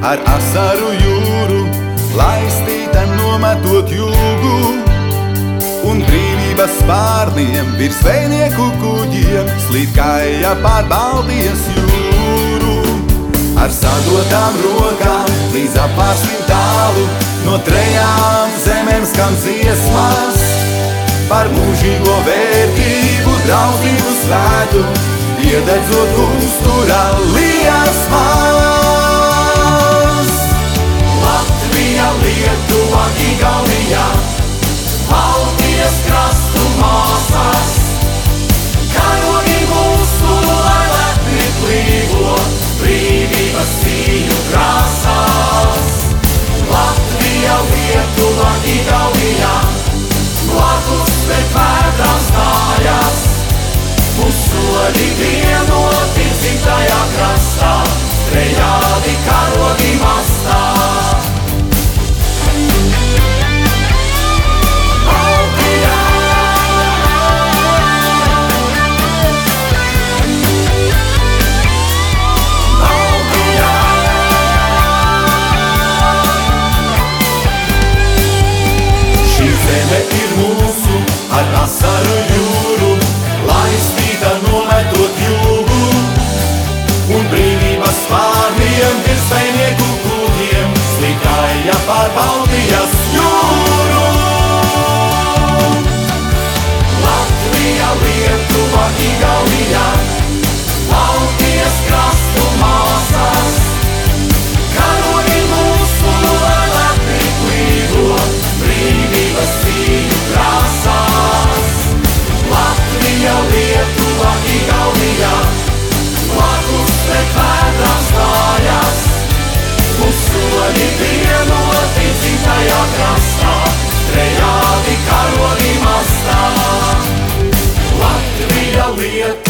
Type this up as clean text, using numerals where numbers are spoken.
ar asaru jūru, laistīta nometot jūgu, un brīvības spārniem virs zvejnieku kuģiem slīd kaja pār Baltijas jūru. Ar sadotām rokām līdz apvārsnim tālu, no trejām zemēm skan dziesmas, par mūžīgo vērtību, draudzību svētu, iededzot uzturā liesmas. Latvija, Lietuva, Igaunija, Baltijas krastu māsas, karogi mūsu, lai lepni plīvo brīvības cīņu krāsās. Latvija, Lietuva, Igaunija, blakus pret vētrām stājas, mūsu soļi vienoti dzimtajā krastā, trejādi karogi mastā. Baltijā! Baltijā! Šī zeme ir mūsu, ar asaru jūru, laistīta nometot jūgu, un brīvības spārniem virs zvejnieku kuģiem slīd kaja pār Baltijas jūru. Latvija, Lietuva, Igaunija, Baltijas krastu māsas, karogi mūsu, lai lepni plīvo brīvības cīņu krāsās. Latvija, Lietuva, Igaunija, blakus pret vētrām stājas, mūsu soļi vienoti dzimtajā krastā, trejādi karogi mastā. Latvija, Lietuva,